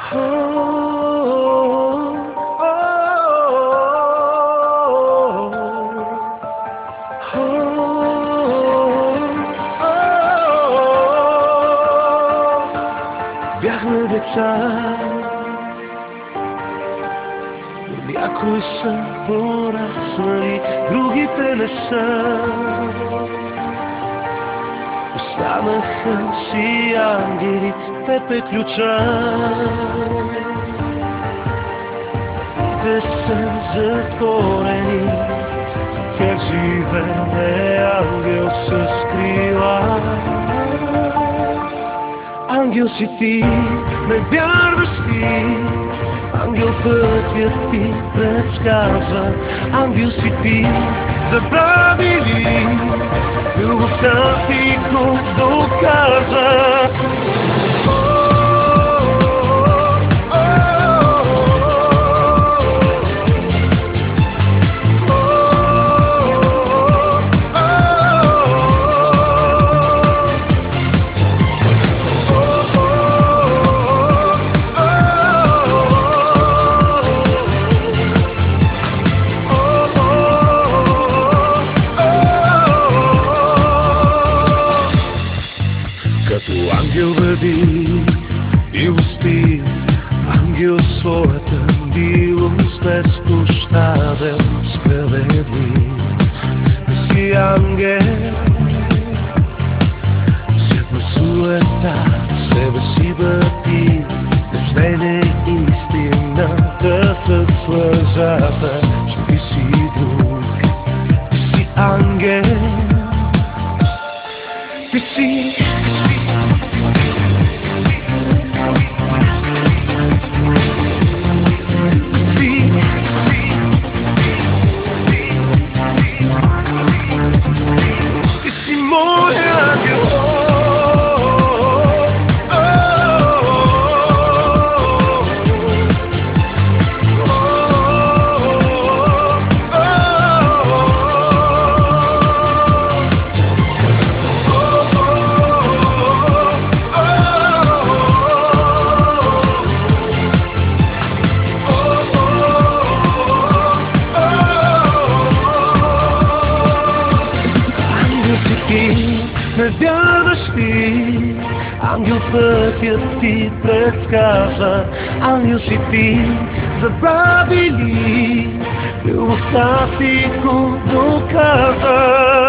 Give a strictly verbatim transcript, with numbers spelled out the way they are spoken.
Бяхме деца, но някои са пораснали, другите не са. Останаха си ангели, теб е ключа. Те са затворени, в тях живее ангел с крила. Ангел си ти, не вярваш ти, ангел пътят ти предсказва. Ангел си ти, забрави ли, любовта ти го доказа. Като ангел бъди милости, ангел своята милост безпощаден, справедлив. Ти си ангел, всяка суета, себе си бъди, рождение истината с лъжата, че ти си друг, ти си ангел, ти си. Не вярваш ти, ангел пътят ти предсказва. Ангел си ти, забрави ли, любовта ти го доказа.